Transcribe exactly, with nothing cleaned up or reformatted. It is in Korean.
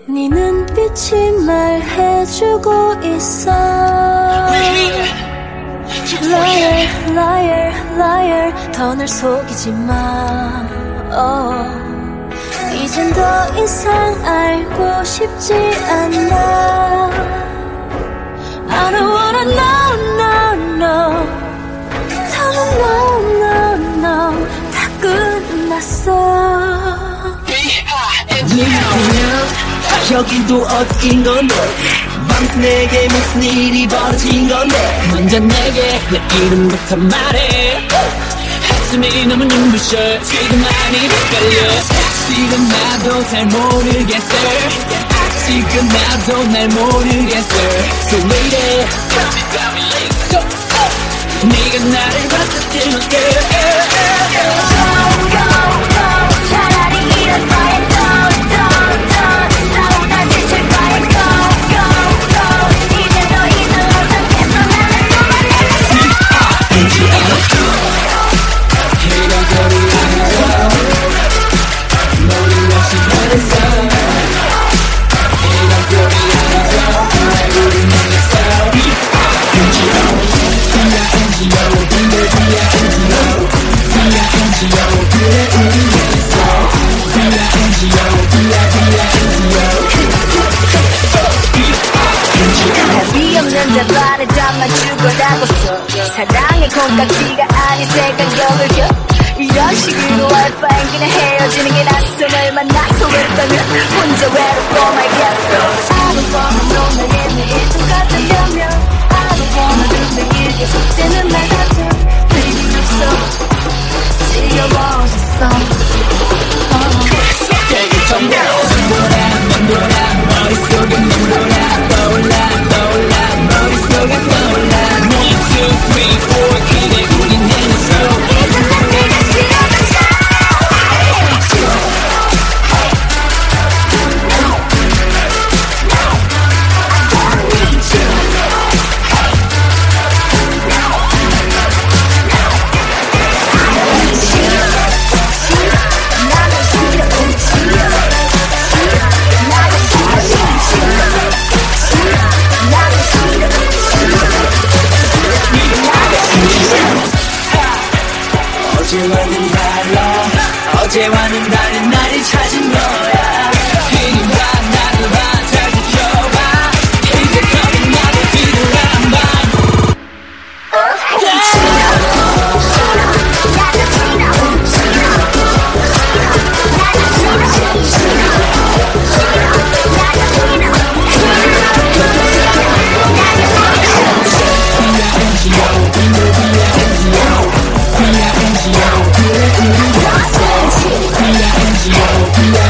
네 눈빛이 말해주고 있어. Liar, liar, liar. 더 날 속이지 마. oh. 이젠 더 이상 알고 싶지 않아. I don't wanna know, no, no. 더는 no, no, no. 다 끝났어. 여긴 또 어딘 건데 밤새 내게 무슨 일이 벌어진 건데 먼저 내게 내 이름부터 말해. 한숨이 너무 눈부셔 지금 많이 헷갈려. 아직은 나도 잘 모르겠어. 아직은 나도 날 모르겠어. So wait it so, oh. 네가 나를 봤을 때는 girl Go, go, go. 차라리 이런 바에 don't, don't, don't. 싸우다 지칠 바에 go, go, go. 이제 더 이상 못하겠어. 나를 그만해. 잊지 않았어. 이런 거리 아니야. 머리 없이 변했어. 이런 거리 아니야. 우리 만났어. 잊지 않았어. 비야 엔지오 근데 비야 엔지오 비야 엔지오 그래 우리 만났어. 비야 엔지오 비야 비야 엔지오 답이 없는 답안에 담아 죽어라고서 사랑의 콩깍지가 아닌 색깔력을 겨. 이런 식으로 알바인 그냥 헤어지는 게 낯선 널 만나서 외롭다면 혼자 외롭고 말겠어. I don't wanna know 나의 내일 똑같으려면 I don't wanna do 매일 계속되는 말 같아. Baby 없어 지겨워졌어. 되게 정답 맴돌아 맴돌아 머릿속에 맴돌아 떠올라 떠올라 머릿속에 떠올라 one two three four 그대 우리 내렸어. 이제 난 네가 싫어졌어. 어제와는 달라 어제와는 다른 날이 찾은 거야. 이리 와 나를 봐 잘 지켜봐. 이제 거리 나를 뒤를 안 봐. Yeah.